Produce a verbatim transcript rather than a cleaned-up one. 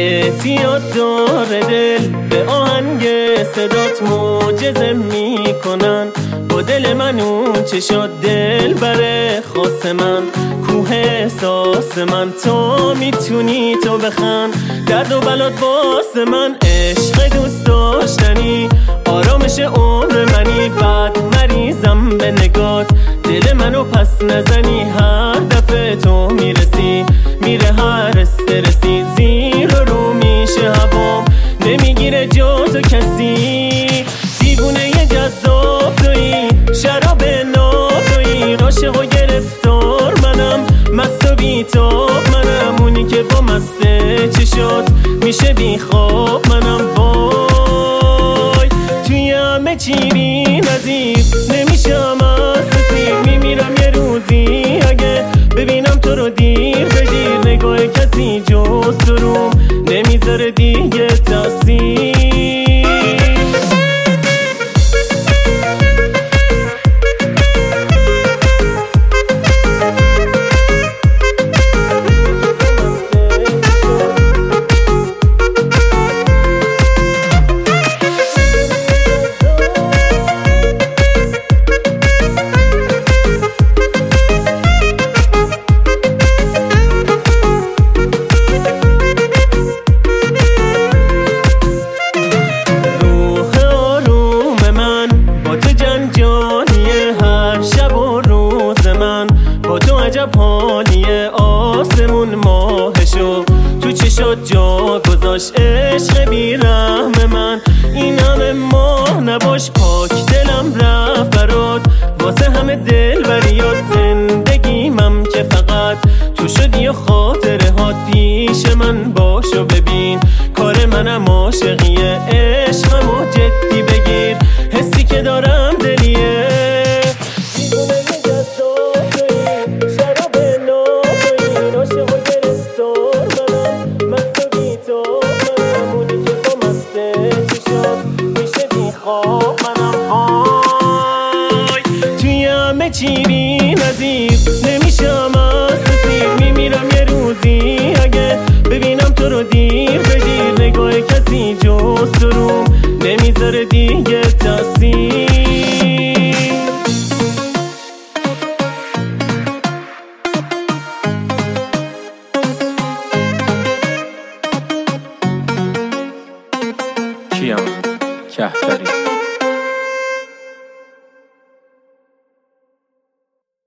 اعتیاد داره دل به آهنگ صدات معجزه میکنن. با دل من اون چه شد دل بره خاص من، کوه احساس من. تو میتونی تو بخند درد و بلات باس من. عشق دوست داشتنی آرامش عمر منی، بعد مریضم به نگات دل منو پس نزنی. هر دفعه تو میرسی میره هر استرسی، زیر و رو میشه هوام نمیگیره جا تو کسی. دیوونه ی جذاب تویی، شراب ناب تویی، عاشق و گرفتار منم، مست و بیتاب منم. اونی که با مسته چشات میشه بی خواب منم. وای توی همه چی بی نظیر نمیشم از نصیب. میمیرم یه روزی اگه ببینم تو رو دیر بگیر. نگاه کسی جز تو روم نمیذاره دیگه تاثیر. عجب حالیه آسمون ماهشو تو چشات جا گذاشت. عشق بی رحم من این همه ماه نباش. پاک دلم رفت برات واسه همه دل بریات. زندگیمم که فقط تو شدی و خاطره هات پیش من باش و ببین کار منم عاشقیه. عشقمو جدی بگیر حسی که دارم دلیه. چی بی نظیر نمیشم از نصیب. میمیرم یه روزی اگه ببینم تو رو دیر بگیر. نگاه کسی جز تو روم نمیذاره دیگه تاثیر. کیام کهتری